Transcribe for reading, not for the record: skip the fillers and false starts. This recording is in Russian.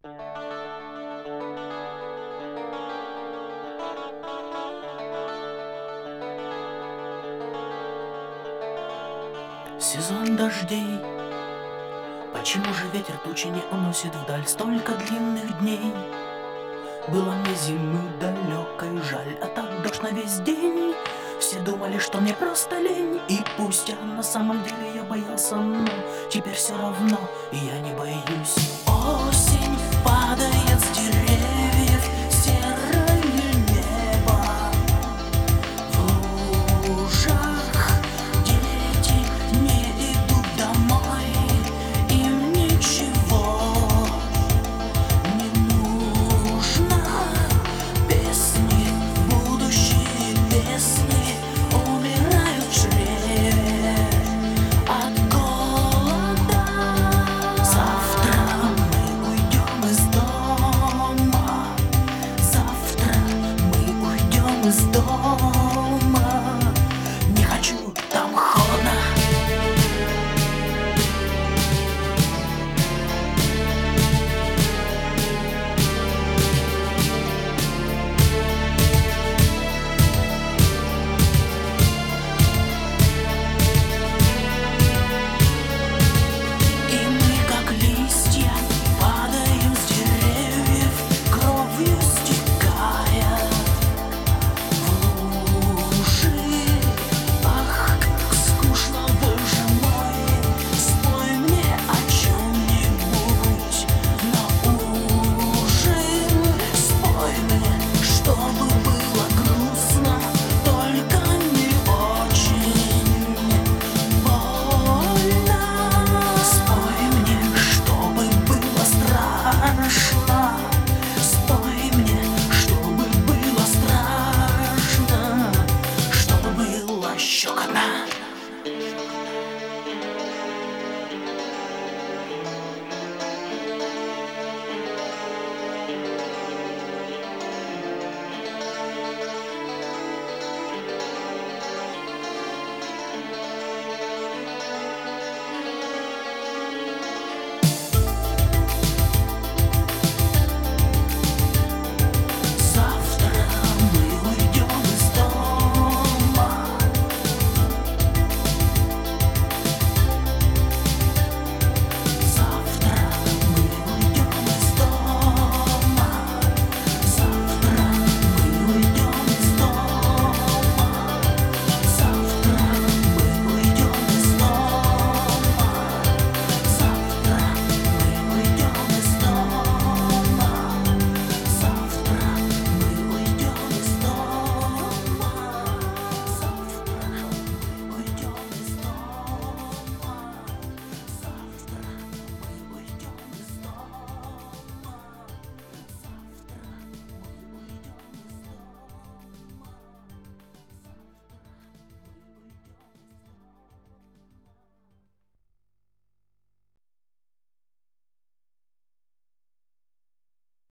Сезон дождей. Почему же ветер тучи не уносит вдаль столько длинных дней? Было мне зимы далекой жаль, а так дождь на весь день. Все думали, что мне просто лень, и пусть на самом деле я боялся, но теперь все равно, и я не боюсь.